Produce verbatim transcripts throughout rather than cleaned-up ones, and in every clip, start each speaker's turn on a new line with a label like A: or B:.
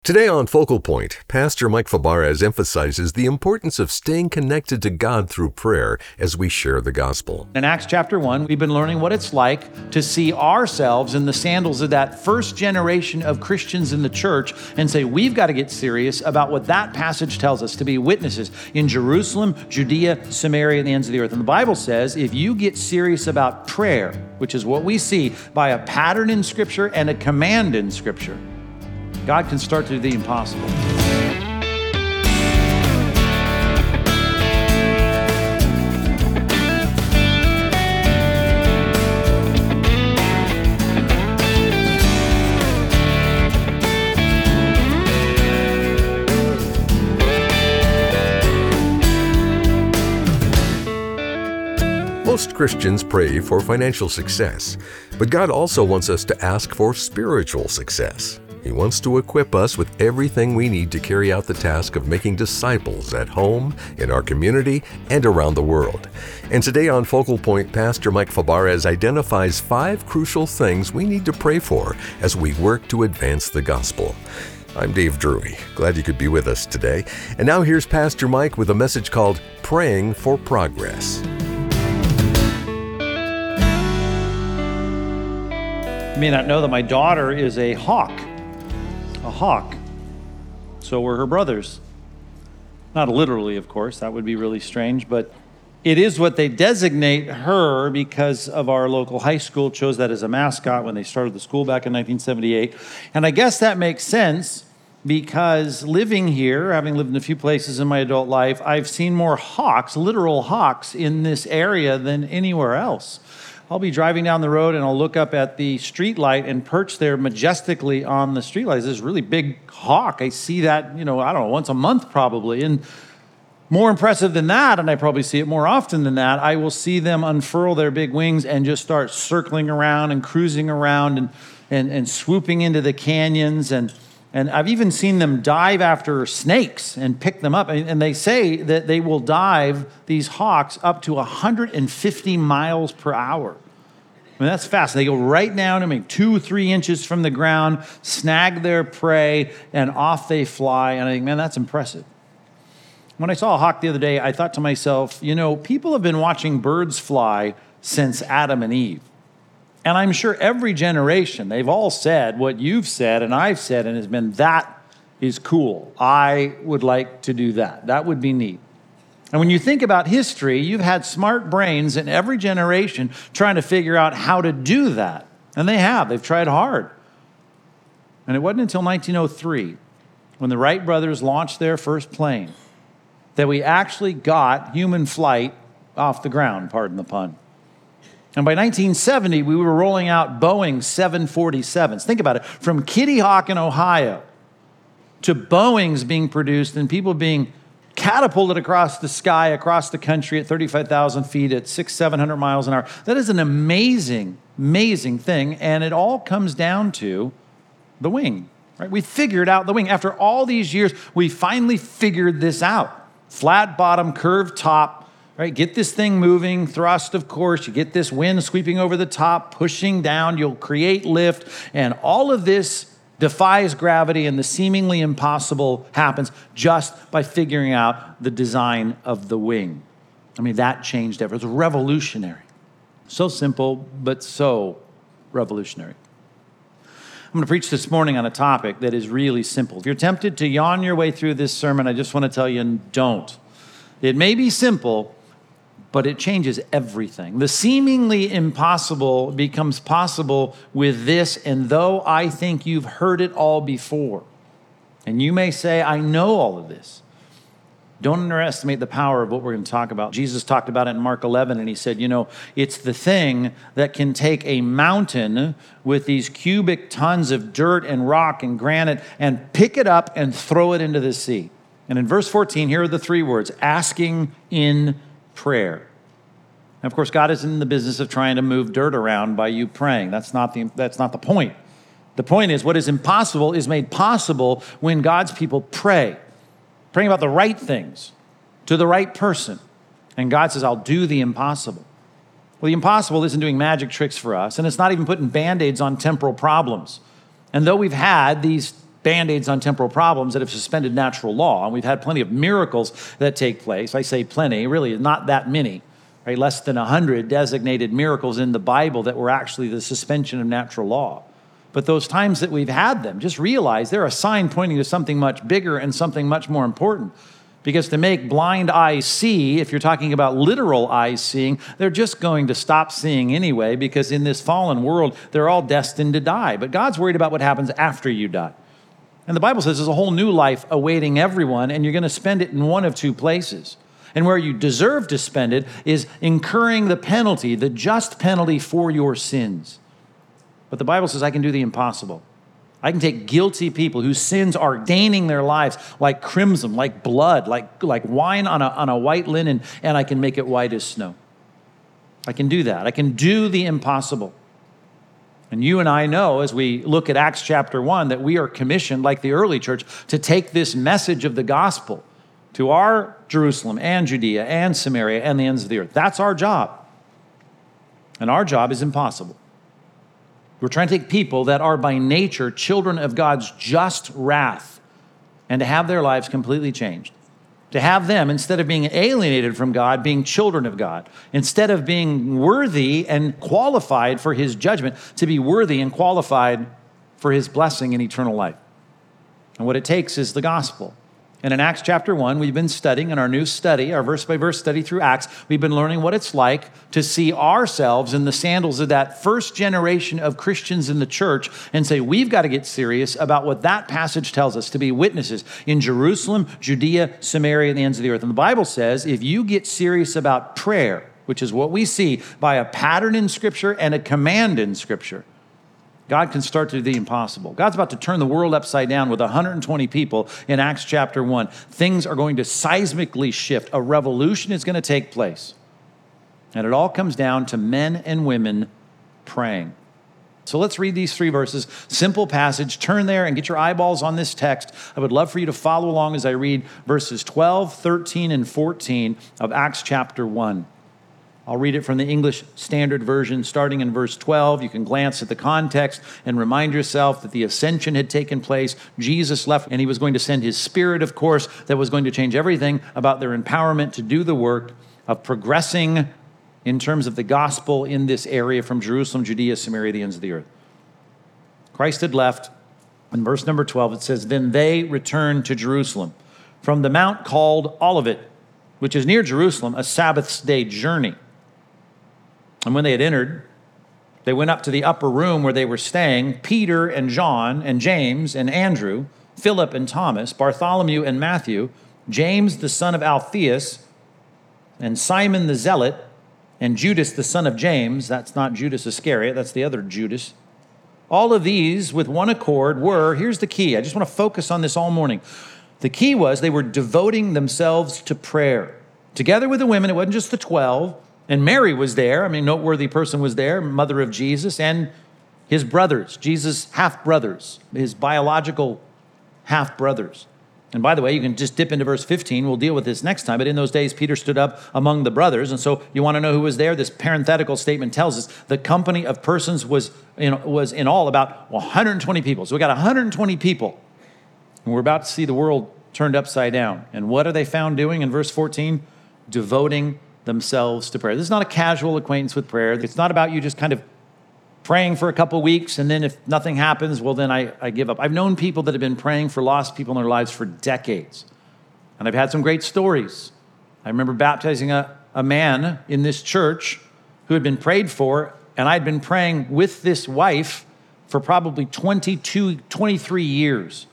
A: Today on Focal Point, Pastor Mike Fabarez emphasizes the importance of staying connected to God through prayer as we share the gospel.
B: In Acts chapter one, we've been learning what it's like to see ourselves in the sandals of that first generation of Christians in the church and say, we've got to get serious about what that passage tells us, to be witnesses in Jerusalem, Judea, Samaria, and the ends of the earth. And the Bible says, if you get serious about prayer, which is what we see by a pattern in Scripture and a command in Scripture, God can start to do the impossible.
A: Most Christians pray for financial success, but God also wants us to ask for spiritual success. He wants to equip us with everything we need to carry out the task of making disciples at home, in our community, and around the world. And today on Focal Point, Pastor Mike Fabarez identifies five crucial things we need to pray for as we work to advance the gospel. I'm Dave Drury. Glad you could be with us today. And now here's Pastor Mike with a message called Praying for Progress.
B: You may not know that my daughter is a hawk. A hawk. So were her brothers. Not literally, of course. That would be really strange, but it is what they designate her because of our local high school chose that as a mascot when they started the school back in nineteen seventy-eight. And I guess that makes sense because living here, having lived in a few places in my adult life, I've seen more hawks, literal hawks, in this area than anywhere else. I'll be driving down the road and I'll look up at the street light and perch there majestically on the street light. There's this really big hawk. I see that, you know, I don't know, once a month probably. And more impressive than that, and I probably see it more often than that, I will see them unfurl their big wings and just start circling around and cruising around and and, and swooping into the canyons. And, and I've even seen them dive after snakes and pick them up. And, and they say that they will dive, these hawks, up to one hundred fifty miles per hour. I mean, that's fast. They go right down, I mean, two, three inches from the ground, snag their prey, and off they fly. And I think, man, that's impressive. When I saw a hawk the other day, I thought to myself, you know, people have been watching birds fly since Adam and Eve. And I'm sure every generation, they've all said what you've said and I've said, and has been, that is cool. I would like to do that. That would be neat. And when you think about history, you've had smart brains in every generation trying to figure out how to do that. And they have. They've tried hard. And it wasn't until nineteen oh three, when the Wright brothers launched their first plane, that we actually got human flight off the ground, pardon the pun. And by nineteen seventy, we were rolling out Boeing seven forty-sevens. Think about it. From Kitty Hawk in Ohio to Boeings being produced and people being catapulted across the sky, across the country at thirty-five thousand feet at six, seven hundred miles an hour. That is an amazing, amazing thing. And it all comes down to the wing, right? We figured out the wing. After all these years, we finally figured this out. Flat bottom, curved top, right? Get this thing moving, thrust, of course. You get this wind sweeping over the top, pushing down. You'll create lift. And all of this defies gravity, and the seemingly impossible happens just by figuring out the design of the wing. I mean, that changed everything. It was revolutionary. So simple, but so revolutionary. I'm going to preach this morning on a topic that is really simple. If you're tempted to yawn your way through this sermon, I just want to tell you, don't. It may be simple, but it changes everything. The seemingly impossible becomes possible with this, and though I think you've heard it all before, and you may say, I know all of this, don't underestimate the power of what we're going to talk about. Jesus talked about it in Mark eleven, and he said, you know, it's the thing that can take a mountain with these cubic tons of dirt and rock and granite and pick it up and throw it into the sea. And in verse fourteen, here are the three words, asking in prayer. And of course, God isn't in the business of trying to move dirt around by you praying. That's not the, that's not the point. The point is, what is impossible is made possible when God's people pray. Praying about the right things to the right person. And God says, I'll do the impossible. Well, the impossible isn't doing magic tricks for us, and it's not even putting Band-Aids on temporal problems. And though we've had these Band-Aids on temporal problems that have suspended natural law. And we've had plenty of miracles that take place. I say plenty, really not that many, right? Less than one hundred designated miracles in the Bible that were actually the suspension of natural law. But those times that we've had them, just realize they're a sign pointing to something much bigger and something much more important. Because to make blind eyes see, if you're talking about literal eyes seeing, they're just going to stop seeing anyway, because in this fallen world, they're all destined to die. But God's worried about what happens after you die. And the Bible says there's a whole new life awaiting everyone, and you're going to spend it in one of two places. And where you deserve to spend it is incurring the penalty, the just penalty for your sins. But the Bible says I can do the impossible. I can take guilty people whose sins are staining their lives like crimson, like blood, like, like wine on a, on a white linen, and I can make it white as snow. I can do that. I can do the impossible. And you and I know, as we look at Acts chapter one, that we are commissioned, like the early church, to take this message of the gospel to our Jerusalem and Judea and Samaria and the ends of the earth. That's our job. And our job is impossible. We're trying to take people that are by nature children of God's just wrath and to have their lives completely changed. To have them, instead of being alienated from God, being children of God. Instead of being worthy and qualified for his judgment, to be worthy and qualified for his blessing in eternal life. And what it takes is the gospel. And in Acts chapter one, we've been studying in our new study, our verse-by-verse study through Acts, we've been learning what it's like to see ourselves in the sandals of that first generation of Christians in the church and say, we've got to get serious about what that passage tells us, to be witnesses in Jerusalem, Judea, Samaria, and the ends of the earth. And the Bible says, if you get serious about prayer, which is what we see by a pattern in Scripture and a command in Scripture, God can start to do the impossible. God's about to turn the world upside down with one hundred twenty people in Acts chapter one. Things are going to seismically shift. A revolution is going to take place. And it all comes down to men and women praying. So let's read these three verses. Simple passage. Turn there and get your eyeballs on this text. I would love for you to follow along as I read verses twelve, thirteen, and fourteen of Acts chapter one. I'll read it from the English Standard Version, starting in verse twelve. You can glance at the context and remind yourself that the ascension had taken place. Jesus left, and he was going to send his Spirit, of course, that was going to change everything about their empowerment to do the work of progressing in terms of the gospel in this area from Jerusalem, Judea, Samaria, the ends of the earth. Christ had left. In verse number twelve, it says, "Then they returned to Jerusalem from the mount called Olivet, which is near Jerusalem, a Sabbath's day journey. And when they had entered, they went up to the upper room where they were staying, Peter and John and James and Andrew, Philip and Thomas, Bartholomew and Matthew, James the son of Alphaeus, and Simon the Zealot, and Judas the son of James." That's not Judas Iscariot, that's the other Judas. "All of these with one accord were," here's the key, I just want to focus on this all morning. The key was they were devoting themselves to prayer. Together with the women, it wasn't just the twelve, and Mary was there. I mean, noteworthy person was there, mother of Jesus, and his brothers, Jesus' half-brothers, his biological half-brothers. And by the way, you can just dip into verse fifteen. We'll deal with this next time. But in those days, Peter stood up among the brothers. And so you want to know who was there? This parenthetical statement tells us the company of persons was in, was in all about one hundred twenty people. So we got one hundred twenty people. And we're about to see the world turned upside down. And what are they found doing in verse fourteen? Devoting themselves to prayer. This is not a casual acquaintance with prayer. It's not about you just kind of praying for a couple weeks, and then if nothing happens, well, then I, I give up. I've known people that have been praying for lost people in their lives for decades. And I've had some great stories. I remember baptizing a, a man in this church who had been prayed for, and I'd been praying with this wife for probably twenty-two, twenty-three years.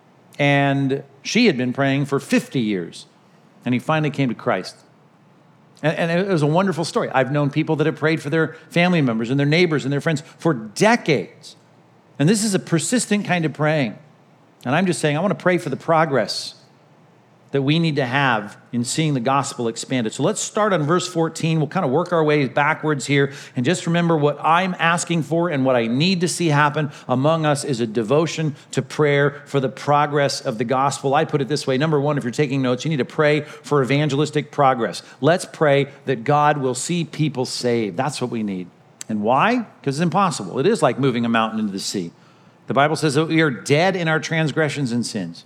B: And she had been praying for fifty years. And he finally came to Christ. And, and it was a wonderful story. I've known people that have prayed for their family members and their neighbors and their friends for decades. And this is a persistent kind of praying. And I'm just saying, I want to pray for the progress that we need to have in seeing the gospel expanded. So let's start on verse fourteen. We'll kind of work our way backwards here. And just remember what I'm asking for and what I need to see happen among us is a devotion to prayer for the progress of the gospel. I put it this way. Number one, if you're taking notes, you need to pray for evangelistic progress. Let's pray that God will see people saved. That's what we need. And why? Because it's impossible. It is like moving a mountain into the sea. The Bible says that we are dead in our transgressions and sins.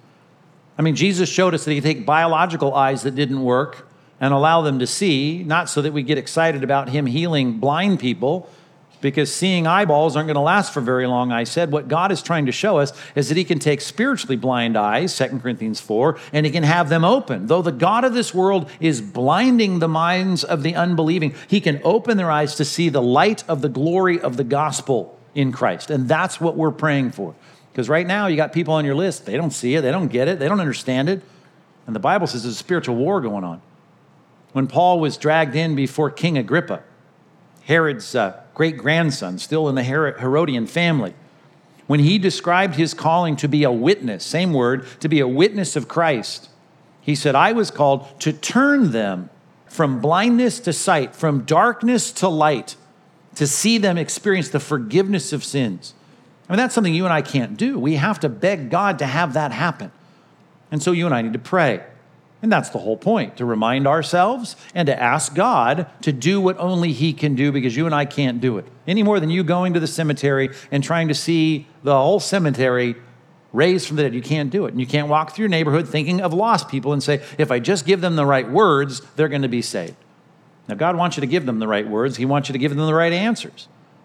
B: I mean, Jesus showed us that he could take biological eyes that didn't work and allow them to see, not so that we get excited about him healing blind people, because seeing eyeballs aren't going to last for very long. I said what God is trying to show us is that he can take spiritually blind eyes, Second Corinthians four, and he can have them open. Though the God of this world is blinding the minds of the unbelieving, he can open their eyes to see the light of the glory of the gospel in Christ. And that's what we're praying for. Because right now you got people on your list, they don't see it, they don't get it, they don't understand it. And the Bible says there's a spiritual war going on. When Paul was dragged in before King Agrippa, Herod's uh, great-grandson, still in the Herodian family, when he described his calling to be a witness, same word, to be a witness of Christ, he said, I was called to turn them from blindness to sight, from darkness to light, to see them experience the forgiveness of sins. I mean, that's something you and I can't do. We have to beg God to have that happen. And so you and I need to pray. And that's the whole point, to remind ourselves and to ask God to do what only he can do, because you and I can't do it. Any more than you going to the cemetery and trying to see the whole cemetery raised from the dead. You can't do it. And you can't walk through your neighborhood thinking of lost people and say, if I just give them the right words, they're going to be saved. Now, God wants you to give them the right words. He wants you to give them the right answers.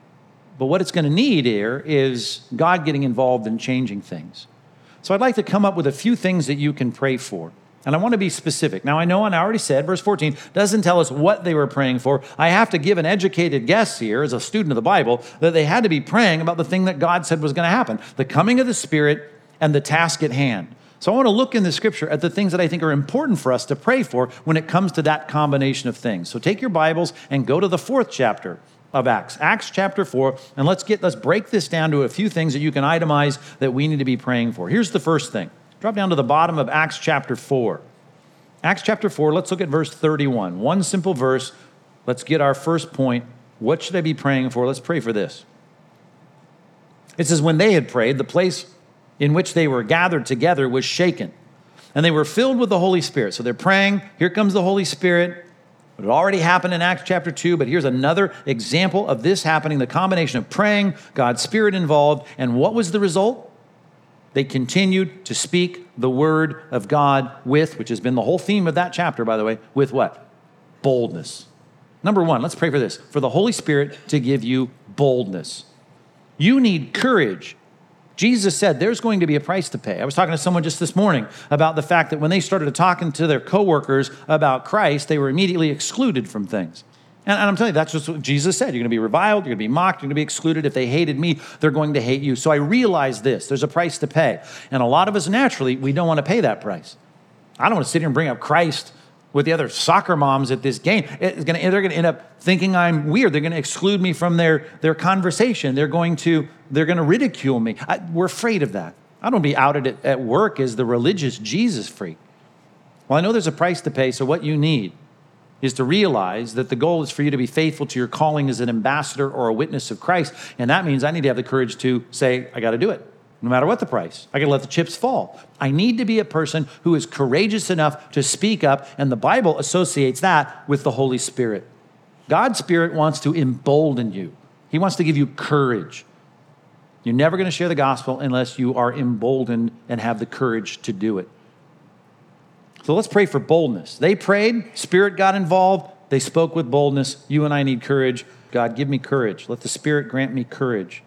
B: But what it's going to need here is God getting involved in changing things. So I'd like to come up with a few things that you can pray for. And I want to be specific. Now, I know, and I already said, verse fourteen doesn't tell us what they were praying for. I have to give an educated guess here, as a student of the Bible, that they had to be praying about the thing that God said was going to happen, the coming of the Spirit and the task at hand. So I want to look in the Scripture at the things that I think are important for us to pray for when it comes to that combination of things. So take your Bibles and go to the fourth chapter of Acts, Acts chapter four, and let's get let's break this down to a few things that you can itemize that we need to be praying for. Here's the first thing. Drop down to the bottom of Acts chapter four. Acts chapter four, let's look at verse thirty-one. One simple verse. Let's get our first point. What should I be praying for? Let's pray for this. It says, when they had prayed, the place in which they were gathered together was shaken, and they were filled with the Holy Spirit. So they're praying. Here comes the Holy Spirit. It had already happened in Acts chapter two, but here's another example of this happening, the combination of praying, God's Spirit involved, and what was the result? They continued to speak the word of God with, which has been the whole theme of that chapter, by the way, with what? Boldness. Number one, let's pray for this, for the Holy Spirit to give you boldness. You need courage. Jesus said there's going to be a price to pay. I was talking to someone just this morning about the fact that when they started talking to their coworkers about Christ, they were immediately excluded from things. And I'm telling you, that's just what Jesus said. You're going to be reviled, you're going to be mocked, you're going to be excluded. If they hated me, they're going to hate you. So I realize this, there's a price to pay. And a lot of us, naturally, we don't want to pay that price. I don't want to sit here and bring up Christ with the other soccer moms at this game. It's going to, they're going to end up thinking I'm weird. They're going to exclude me from their, their conversation. They're going to, they're going to ridicule me. I, we're afraid of that. I don't be outed at, at work as the religious Jesus freak. Well, I know there's a price to pay, so what you need is to realize that the goal is for you to be faithful to your calling as an ambassador or a witness of Christ. And that means I need to have the courage to say, I got to do it, no matter what the price. I got to let the chips fall. I need to be a person who is courageous enough to speak up, and the Bible associates that with the Holy Spirit. God's Spirit wants to embolden you. He wants to give you courage. You're never going to share the gospel unless you are emboldened and have the courage to do it. So let's pray for boldness. They prayed, Spirit got involved, they spoke with boldness. You and I need courage. God, give me courage. Let the Spirit grant me courage.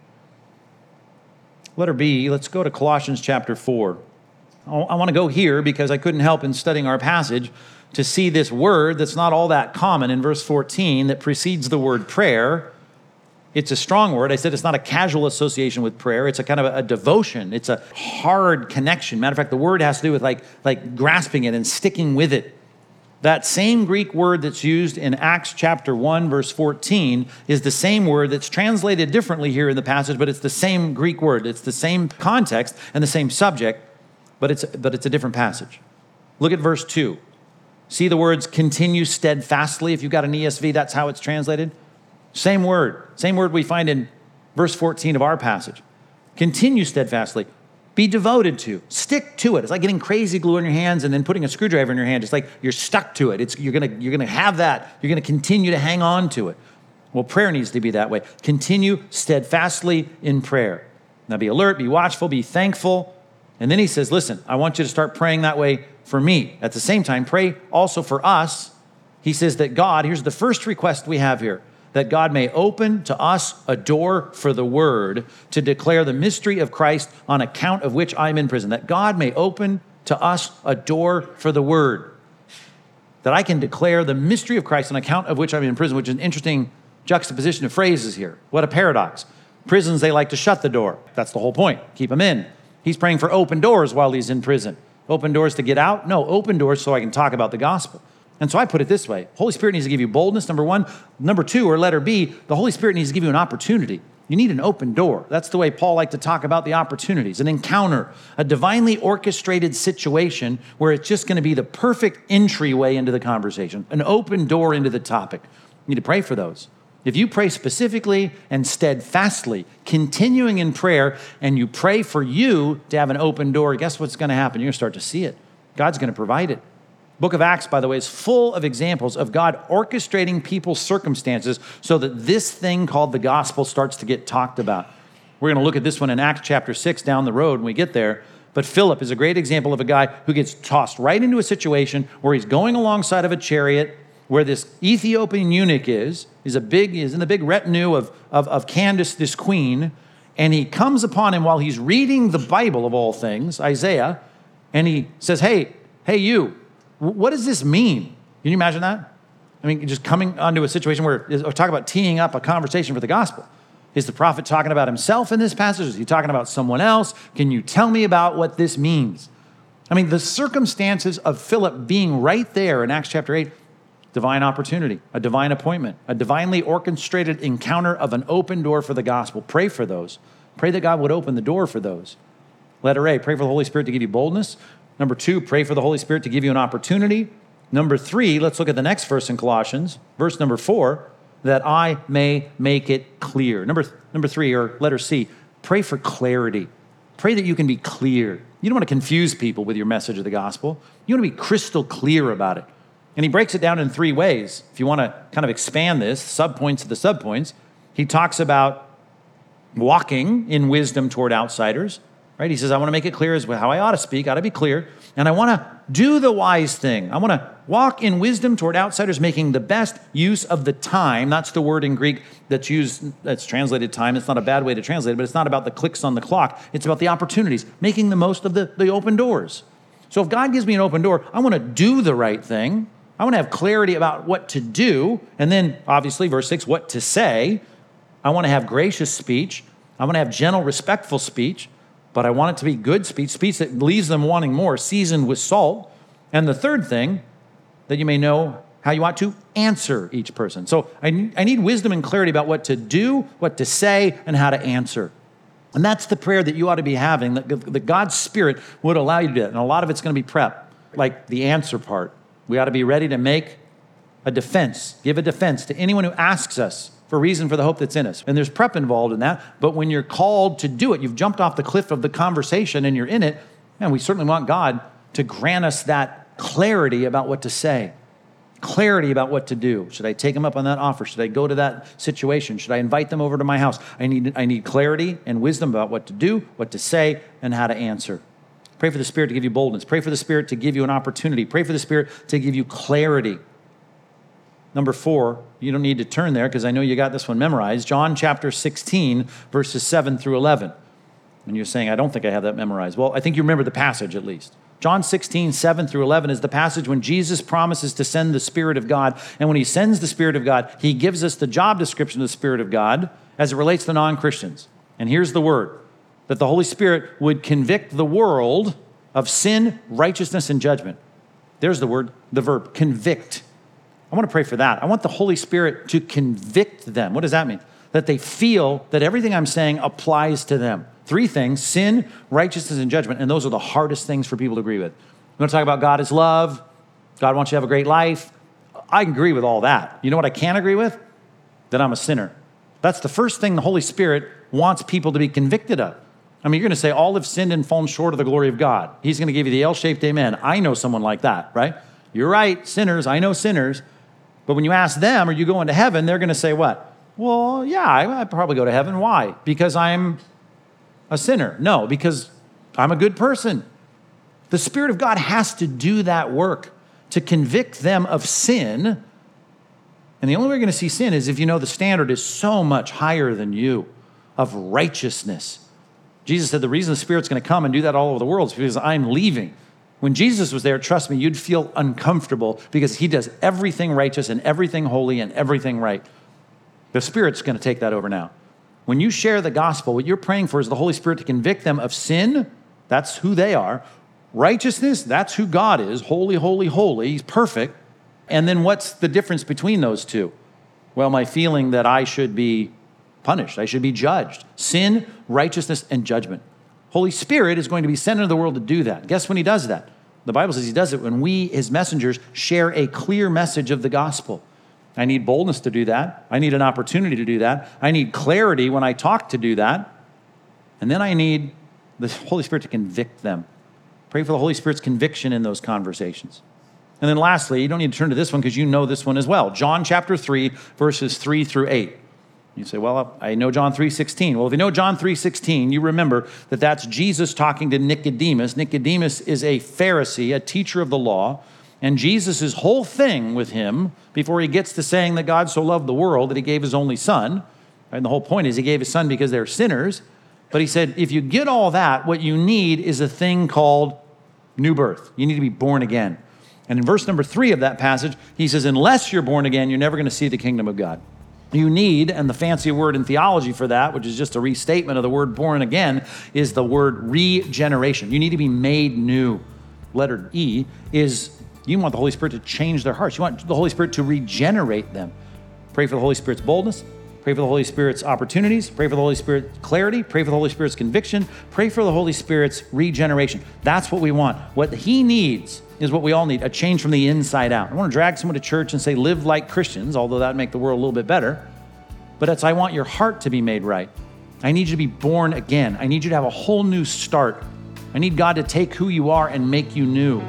B: Letter B, let's go to Colossians chapter four. I want to go here because I couldn't help in studying our passage to see this word that's not all that common in verse fourteen that precedes the word prayer. It's a strong word. I said it's not a casual association with prayer. It's a kind of a, a devotion. It's a hard connection. Matter of fact, the word has to do with like, like grasping it and sticking with it. That same Greek word that's used in Acts chapter one, verse fourteen, is the same word that's translated differently here in the passage, but it's the same Greek word. It's the same context and the same subject, but it's, but it's a different passage. Look at verse two. See the words continue steadfastly. If you've got an E S V, that's how it's translated. Same word, same word we find in verse fourteen of our passage. Continue steadfastly. Be devoted to. Stick to it. It's like getting crazy glue in your hands and then putting a screwdriver in your hand. It's like you're stuck to it. It's, you're gonna, you're gonna have that. You're gonna continue to hang on to it. Well, prayer needs to be that way. Continue steadfastly in prayer. Now be alert, be watchful, be thankful. And then he says, listen, I want you to start praying that way for me. At the same time, pray also for us. He says that God, here's the first request we have here, that God may open to us a door for the word to declare the mystery of Christ on account of which I'm in prison. That God may open to us a door for the word. That I can declare the mystery of Christ on account of which I'm in prison, which is an interesting juxtaposition of phrases here. What a paradox. Prisons, they like to shut the door. That's the whole point. Keep them in. He's praying for open doors while he's in prison. Open doors to get out? No, open doors so I can talk about the gospel. And so I put it this way. Holy Spirit needs to give you boldness, number one. Number two, or letter B, the Holy Spirit needs to give you an opportunity. You need an open door. That's the way Paul liked to talk about the opportunities. An encounter, a divinely orchestrated situation where it's just going to be the perfect entryway into the conversation, an open door into the topic. You need to pray for those. If you pray specifically and steadfastly, continuing in prayer, and you pray for you to have an open door, guess what's going to happen? You're going to start to see it. God's going to provide it. Book of Acts, by the way, is full of examples of God orchestrating people's circumstances so that this thing called the gospel starts to get talked about. We're going to look at this one in Acts chapter six down the road when we get there. But Philip is a great example of a guy who gets tossed right into a situation where he's going alongside of a chariot where this Ethiopian eunuch is. He's a big, he's in the big retinue of, of, of Candace, this queen, and he comes upon him while he's reading the Bible of all things, Isaiah, and he says, hey, hey, you, what does this mean? Can you imagine that? I mean, just coming onto a situation where, or talk about teeing up a conversation for the gospel. Is the prophet talking about himself in this passage? Is he talking about someone else? Can you tell me about what this means? I mean, the circumstances of Philip being right there in Acts chapter eight, divine opportunity, a divine appointment, a divinely orchestrated encounter of an open door for the gospel. Pray for those. Pray that God would open the door for those. Letter A, pray for the Holy Spirit to give you boldness. Number two, pray for the Holy Spirit to give you an opportunity. Number three, let's look at the next verse in Colossians, verse number four, that I may make it clear. Number, number three, or letter C, pray for clarity. Pray that you can be clear. You don't want to confuse people with your message of the gospel. You want to be crystal clear about it. And he breaks it down in three ways. If you want to kind of expand this, subpoints to the subpoints, he talks about walking in wisdom toward outsiders, right? He says, I want to make it clear as how I ought to speak, I ought to be clear, and I want to do the wise thing. I want to walk in wisdom toward outsiders, making the best use of the time. That's the word in Greek that's used, that's translated time. It's not a bad way to translate it, but it's not about the clicks on the clock. It's about the opportunities, making the most of the, the open doors. So if God gives me an open door, I want to do the right thing. I want to have clarity about what to do. And then, obviously, verse six, what to say. I want to have gracious speech. I want to have gentle, respectful speech. But I want it to be good speech, speech that leaves them wanting more, seasoned with salt. And the third thing, that you may know how you ought to answer each person. So I, I need wisdom and clarity about what to do, what to say, and how to answer. And that's the prayer that you ought to be having, that, that God's Spirit would allow you to do it. And a lot of it's going to be prep, like the answer part. We ought to be ready to make a defense, give a defense to anyone who asks us for a reason for the hope that's in us. And there's prep involved in that. But when you're called to do it, you've jumped off the cliff of the conversation and you're in it, man, we certainly want God to grant us that clarity about what to say, clarity about what to do. Should I take them up on that offer? Should I go to that situation? Should I invite them over to my house? I need, I need clarity and wisdom about what to do, what to say, and how to answer. Pray for the Spirit to give you boldness. Pray for the Spirit to give you an opportunity. Pray for the Spirit to give you clarity. Number four, you don't need to turn there because I know you got this one memorized. John chapter sixteen, verses seven through eleven. And you're saying, I don't think I have that memorized. Well, I think you remember the passage at least. John sixteen, seven through eleven is the passage when Jesus promises to send the Spirit of God. And when he sends the Spirit of God, he gives us the job description of the Spirit of God as it relates to non-Christians. And here's the word, that the Holy Spirit would convict the world of sin, righteousness, and judgment. There's the word, the verb, convict. I want to pray for that. I want the Holy Spirit to convict them. What does that mean? That they feel that everything I'm saying applies to them. Three things: sin, righteousness, and judgment. And those are the hardest things for people to agree with. You want to talk about God is love? God wants you to have a great life? I agree with all that. You know what I can't agree with? That I'm a sinner. That's the first thing the Holy Spirit wants people to be convicted of. I mean, you're going to say, all have sinned and fallen short of the glory of God. He's going to give you the L-shaped amen. I know someone like that, right? You're right, sinners. I know sinners. But when you ask them, are you going to heaven? They're going to say what? Well, yeah, I, I'd probably go to heaven. Why? Because I'm a sinner? No, because I'm a good person. The Spirit of God has to do that work to convict them of sin. And the only way you're going to see sin is if you know the standard is so much higher than you of righteousness. Jesus said the reason the Spirit's going to come and do that all over the world is because I'm leaving. When Jesus was there, trust me, you'd feel uncomfortable because he does everything righteous and everything holy and everything right. The Spirit's going to take that over now. When you share the gospel, what you're praying for is the Holy Spirit to convict them of sin. That's who they are. Righteousness, that's who God is. Holy, holy, holy. He's perfect. And then what's the difference between those two? Well, my feeling that I should be punished. I should be judged. Sin, righteousness, and judgment. Holy Spirit is going to be sent into the world to do that. Guess when he does that? The Bible says he does it when we, his messengers, share a clear message of the gospel. I need boldness to do that. I need an opportunity to do that. I need clarity when I talk to do that. And then I need the Holy Spirit to convict them. Pray for the Holy Spirit's conviction in those conversations. And then lastly, you don't need to turn to this one because you know this one as well. John chapter three, verses three through eight. You say, well, I know John three sixteen. Well, if you know John three sixteen, you remember that that's Jesus talking to Nicodemus. Nicodemus is a Pharisee, a teacher of the law. And Jesus' whole thing with him, before he gets to saying that God so loved the world that he gave his only son, and the whole point is he gave his son because they're sinners. But he said, if you get all that, what you need is a thing called new birth. You need to be born again. And in verse number three of that passage, he says, unless you're born again, you're never going to see the kingdom of God. You need, and the fancy word in theology for that, which is just a restatement of the word born again, is the word regeneration. You need to be made new. Letter E is you want the Holy Spirit to change their hearts. You want the Holy Spirit to regenerate them. Pray for the Holy Spirit's boldness. Pray for the Holy Spirit's opportunities. Pray for the Holy Spirit's clarity. Pray for the Holy Spirit's conviction. Pray for the Holy Spirit's regeneration. That's what we want. What he needs is what we all need, a change from the inside out. I want to drag someone to church and say, live like Christians, although that would make the world a little bit better. But it's, I want your heart to be made right. I need you to be born again. I need you to have a whole new start. I need God to take who you are and make you new.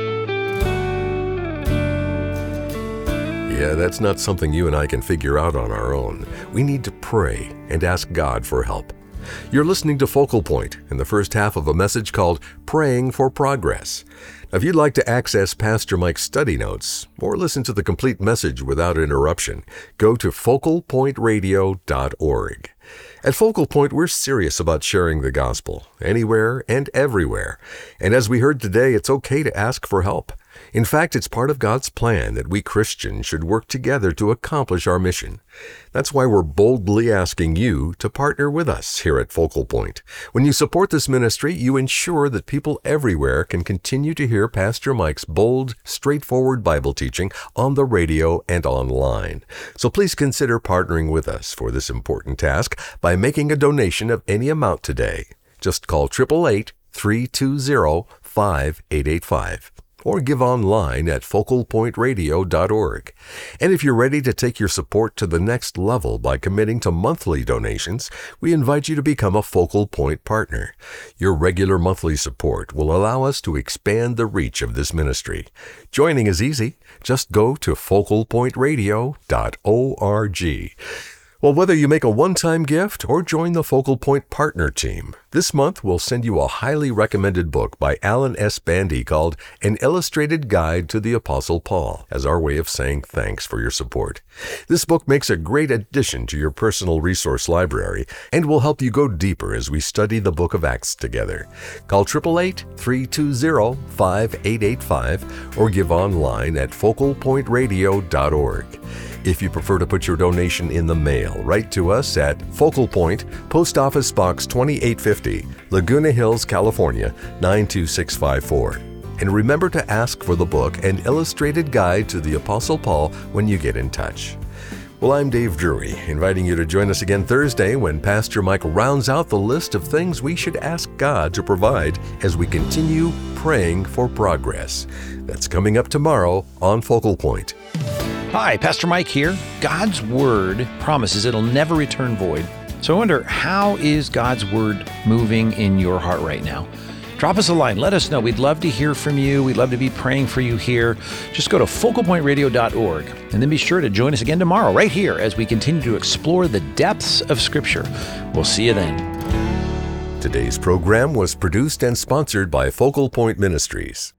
A: Yeah, that's not something you and I can figure out on our own. We need to pray and ask God for help. You're listening to Focal Point in the first half of a message called Praying for Progress. Now, if you'd like to access Pastor Mike's study notes or listen to the complete message without interruption, go to focal point radio dot org. At Focal Point, we're serious about sharing the gospel anywhere and everywhere. And as we heard today, it's okay to ask for help. In fact, it's part of God's plan that we Christians should work together to accomplish our mission. That's why we're boldly asking you to partner with us here at Focal Point. When you support this ministry, you ensure that people everywhere can continue to hear Pastor Mike's bold, straightforward Bible teaching on the radio and online. So please consider partnering with us for this important task by making a donation of any amount today. Just call eight eight eight, three two zero, five eight eight five. Or give online at focal point radio dot org. And if you're ready to take your support to the next level by committing to monthly donations, we invite you to become a Focal Point partner. Your regular monthly support will allow us to expand the reach of this ministry. Joining is easy. Just go to focal point radio dot org. Well, whether you make a one-time gift or join the Focal Point Partner Team, this month we'll send you a highly recommended book by Alan S. Bandy called An Illustrated Guide to the Apostle Paul, as our way of saying thanks for your support. This book makes a great addition to your personal resource library and will help you go deeper as we study the book of Acts together. Call eight eight eight, three two zero, five eight eight five or give online at focal point radio dot org. If you prefer to put your donation in the mail, write to us at Focal Point, Post Office Box twenty-eight fifty, Laguna Hills, California, nine two six five four. And remember to ask for the book An Illustrated Guide to the Apostle Paul when you get in touch. Well, I'm Dave Drury, inviting you to join us again Thursday when Pastor Mike rounds out the list of things we should ask God to provide as we continue praying for progress. That's coming up tomorrow on Focal Point.
C: Hi, Pastor Mike here. God's Word promises it'll never return void. So I wonder, how is God's Word moving in your heart right now? Drop us a line. Let us know. We'd love to hear from you. We'd love to be praying for you here. Just go to focal point radio dot org and then be sure to join us again tomorrow right here as we continue to explore the depths of Scripture. We'll see you then.
A: Today's program was produced and sponsored by Focal Point Ministries.